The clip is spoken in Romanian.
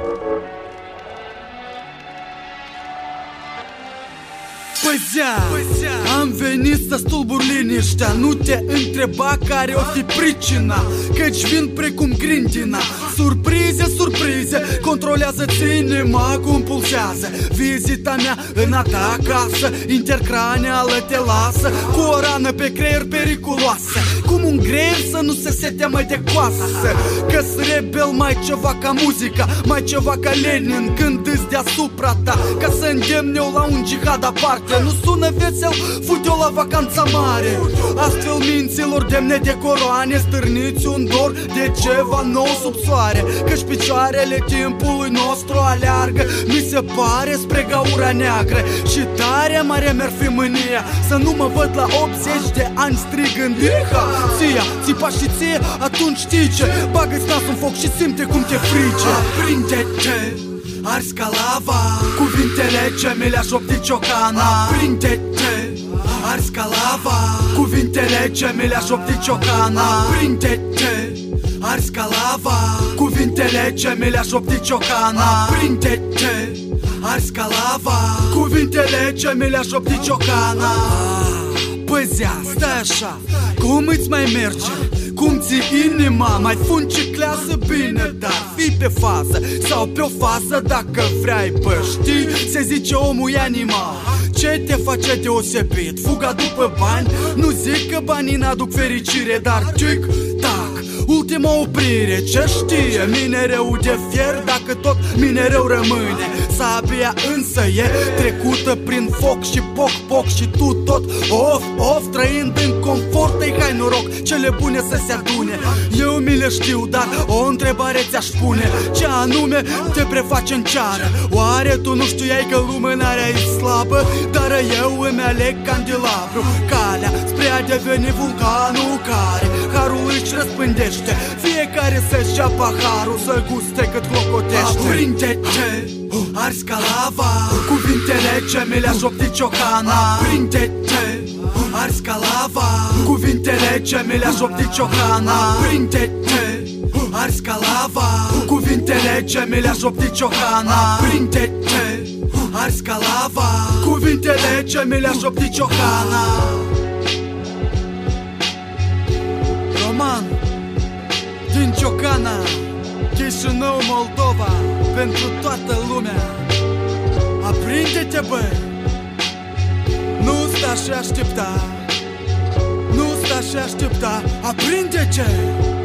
Am venit să stulbur liniștea, nu te întreba care o fi pricina, căci vin precum grindina. Surprize, surprize, controlează-ți inima cum pulsează. Vizita mea în a ta casă intercraneală te lasă, cu o rană pe creier periculoasă. Cum un greier să nu se seteamă de coasă, că-s rebel mai ceva ca muzica, mai ceva ca Lenin când îți deasupra ta, ca să îndemn eu la un jihad aparte. Nu sună vesel, fut-o la vacanța mare. Astfel minților demne de coroane, stârniți un dor de ceva nou sub soare, căci picioarele timpului nostru aleargă, mi se pare, spre gaura neagră. Și tare mare mi-ar fi mânia să nu mă văd la 80 de ani strigând Iha, ția, țipa și ție, atunci știi ce? Bagă-ți nasul în foc și simte cum te frige. Aprinde-te, arzi ca lava, cuvintele ce mi le-a șoptit ciocana. Aprinde-te, arzi ca lava, cuvintele ce mi le-a șoptit ciocana. Aprinde-te, arzi ca lava, cuvintele ce mi le-a șoptit ciocana. Aprinde-te, arzi ca lava, cuvintele ce mi le-a șoptit ciocana. Păzea, stai așa, cum îți mai merge? Cum ți inima mai funciclează bine, dar fii pe fază sau pe o fază dacă vrei, bă, știi? Se zice omul e animal. Ce te face deosebit? Fuga după bani? Nu zic că banii n-aduc fericire, dar tic-tac, ultima oprire, ce știe? Minereu de fier dacă tot minereu rămâne. Sabia însă e trecută prin foc și poc-poc și tu tot of, trăind în confort. Ei, hai noroc, cele bune să se adune. Eu mi le știu, dar o întrebare ți-aș pune: ce anume te preface în ceară? Oare tu nu știai că lumânarea e slabă? Dar eu îmi aleg candelabru, calea spre a deveni vulcanul care harul își răspândește. Fiecare să-și ia paharul, să guste cât clocotește. Aprinde-te, arzi ca lava, cuvintele ce mi le-a șoptit ciocana. Aprinde-te, arzi ca lava, cuvintele ce mi le-a șoptit ciocana. Aprinde-te, arzi ca lava, cuvintele ce mi le-a șoptit ciocana. Aprinde-te, arzi ca lava, cuvintele ce mi le-a șoptit ciocana. Roman din Ciocana, Chișinău, Moldova, pentru toată lumea. Aprinde-te, bă, nu sta și aștepta, nu sta și aștepta. Aprinde-te!